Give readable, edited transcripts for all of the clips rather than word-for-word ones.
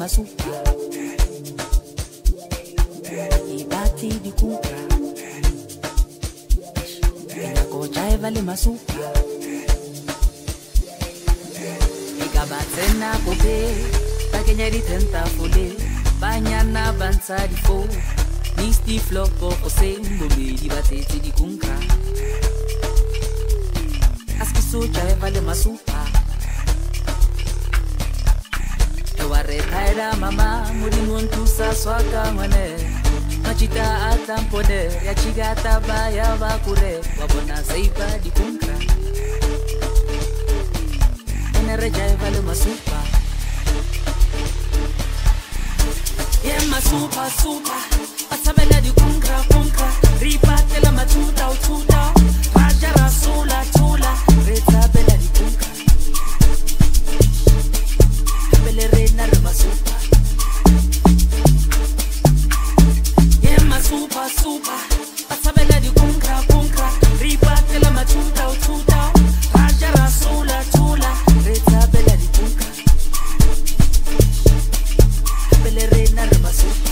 masupa ibati dikuka ko jaiva le masupa ikabatsena kope takenya ditenta fole banyana bansa di fo Nisti floppo o sembo di batete di kunka Askiso jaiva le masupa Retaira mama muri muntu saswaka mane machita atampode ya chigata baya bakure wabona saiba dikunka enere jaiva le masupa ye masupa supa asabela dikunka kunka ripate la matuta ututa raja rasula tula retabela dikunka Reina masupa ye masupa supa asabela di kunka kunka ripate la matuta ututa raja rasula tula retabela di kunka bele reina masupa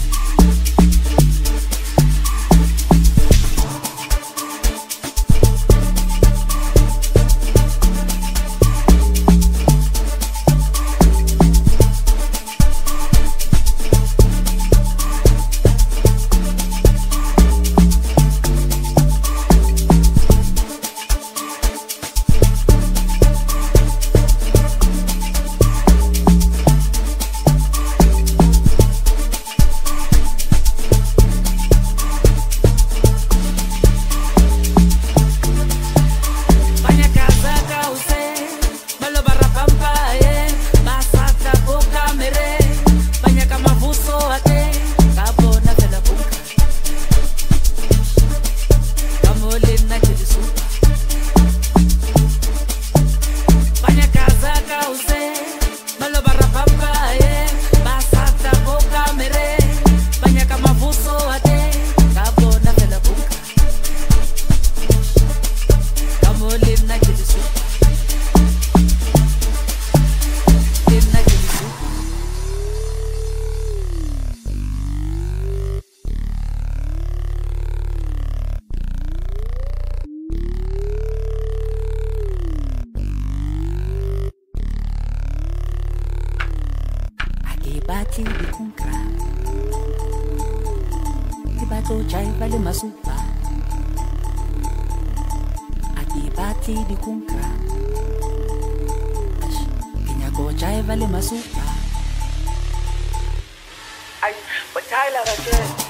Ibati di kunka Ibato jaiva le masupa Akibati di kunka Kinyako jaiva le masupa Ay, bachaila rache